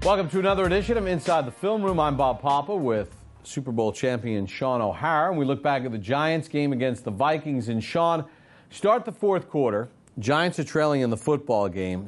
Welcome to another edition of Inside the Film Room. I'm Bob Papa with Super Bowl champion Sean O'Hara, and we look back at the Giants game against the Vikings. And Sean, start the fourth quarter. Giants are trailing in the football game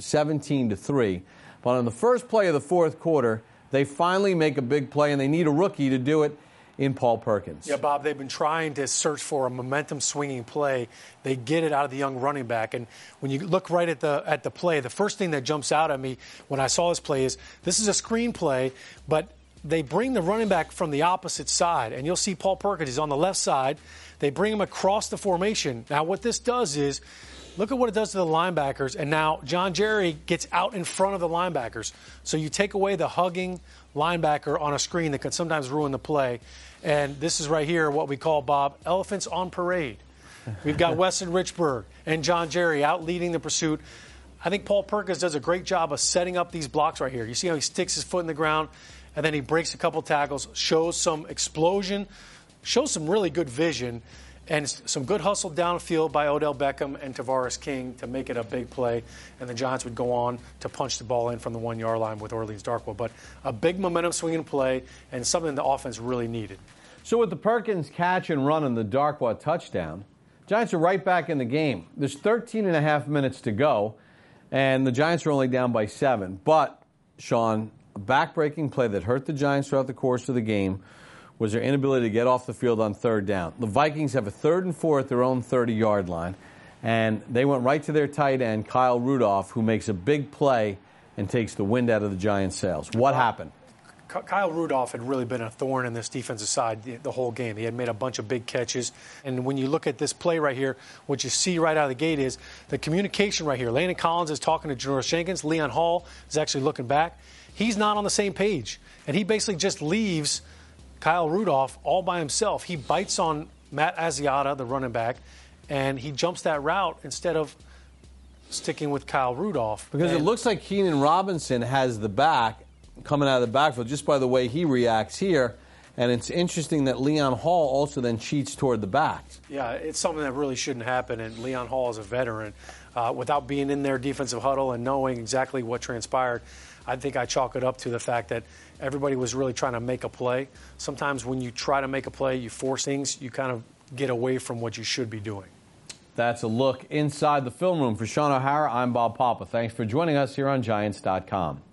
17-3. But on the first play of the fourth quarter, they finally make a big play, and they need a rookie to do it in Paul Perkins. Yeah, Bob, they've been trying to search for a momentum-swinging play. They get it out of the young running back. And when you look right at the play, the first thing that jumps out at me when I saw this play is this is a screen play, but they bring the running back from the opposite side. And you'll see Paul Perkins is on the left side. They bring him across the formation. Now, what this does is, look at what it does to the linebackers. And now John Jerry gets out in front of the linebackers. So you take away the hugging linebacker on a screen that can sometimes ruin the play. And this is right here what we call, Bob, elephants on parade. We've got Weston Richburg and John Jerry out leading the pursuit. I think Paul Perkins does a great job of setting up these blocks right here. You see how he sticks his foot in the ground, and then he breaks a couple tackles, shows some explosion, shows some really good vision, and some good hustle downfield by Odell Beckham and Tavares King to make it a big play. And the Giants would go on to punch the ball in from the 1 yard line with Orleans Darkwa. But a big momentum swinging play and something the offense really needed. So with the Perkins catch and run and the Darkwa touchdown, Giants are right back in the game. There's 13 and a half minutes to go, and the Giants are only down by 7. But, Sean, a back-breaking play that hurt the Giants throughout the course of the game was their inability to get off the field on third down. The Vikings have a 3rd and 4 at their own 30-yard line, and they went right to their tight end, Kyle Rudolph, who makes a big play and takes the wind out of the Giants' sails. What happened? Kyle Rudolph had really been a thorn in this defensive side the whole game. He had made a bunch of big catches. And when you look at this play right here, what you see right out of the gate is the communication right here. Landon Collins is talking to Janoris Jenkins. Leon Hall is actually looking back. He's not on the same page. And he basically just leaves Kyle Rudolph all by himself. He bites on Matt Asiata, the running back, and he jumps that route instead of sticking with Kyle Rudolph. Because it looks like Keenan Robinson has the back coming out of the backfield just by the way he reacts here. And it's interesting that Leon Hall also then cheats toward the back. Yeah, it's something that really shouldn't happen, and Leon Hall is a veteran. Without being in their defensive huddle and knowing exactly what transpired, I think I chalk it up to the fact that everybody was really trying to make a play. Sometimes when you try to make a play, you force things, you kind of get away from what you should be doing. That's a look inside the film room. For Sean O'Hara, I'm Bob Papa. Thanks for joining us here on Giants.com.